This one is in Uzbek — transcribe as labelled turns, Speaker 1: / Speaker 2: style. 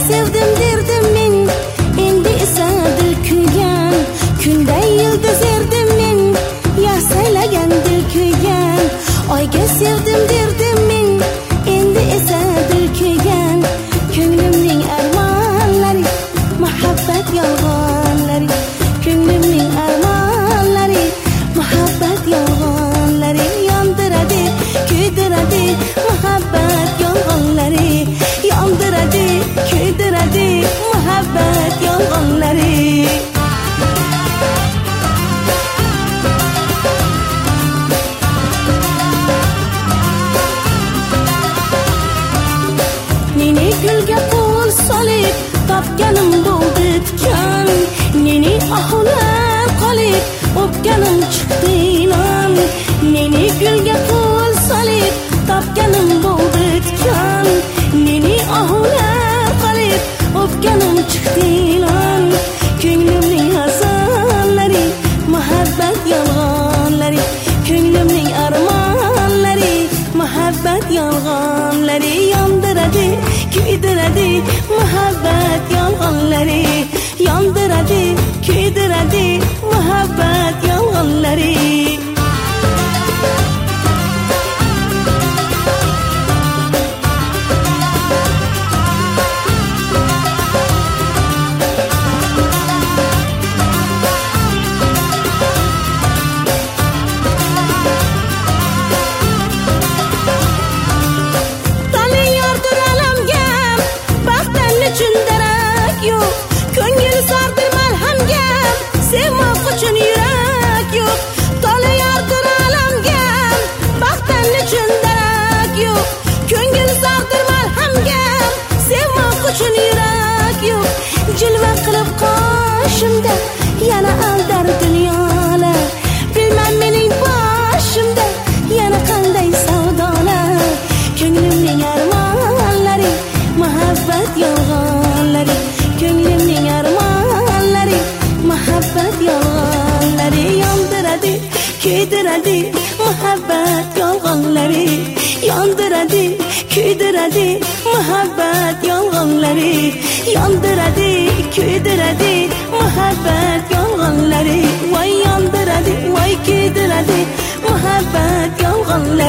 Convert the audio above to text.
Speaker 1: sevdim derdim men, endi esa dil kuygan. Kunday yıldız erdim men, ya saylagan dil kuygan. Oyga sevdim derdim men, endi esa dil kuygan. Ko'nglimning armonlari, muhabbat yolg'onlari. Ko'nglimning armonlari, muhabbat yolg'onlari. Yondiradi, kuydiradi, muhabbat yolg'onlari. Yondiradi, kuydiradi, muhabbat yolg'onlari. Neni gulga qo'l solib, topganim bo'ldi tikan. Neni oxular qolib, o'pganim chiqdi ilon. Neni gulga qo'l solib, topganim bo'ldi tikan. Neni oxular qolib, o'pganim chiqdi ilon. Ko'nglimning hasanlari, muhabbat yolg'onlari. Ko'nglimning armonlari, muhabbat yolg'onlari. Yondiradi, kuydiradi, muhabbat yolg'onlari. Yondiradi, kuydiradi, muhabbat yolg'onlari. Ko'ngil sardir malhamga, sevmoq uchun yurak yo'q. Toli yordir alamga, baxtdan uchun darak yo'q. Ko'ngil sardir malhamga, sevmoq uchun yurak yo'q. Jilva qilib qoshimda, yana aldar dunyolar. Bilmam mening boshimda, yana qanday savdolar. Ko'nglimning armonlari, muhabbat yolg'onlari. Ko'nglimning armonlari, muhabbat yolg'onlari. Yondiradi, kuydiradi, muhabbat yolg'onlari. Yondiradi, kuydiradi, muhabbat yolg'onlari. Yondiradi, kuydiradi, muhabbat yolg'onlari. Voy yondiradi, voy kuydiradi, muhabbat yolg'onlari.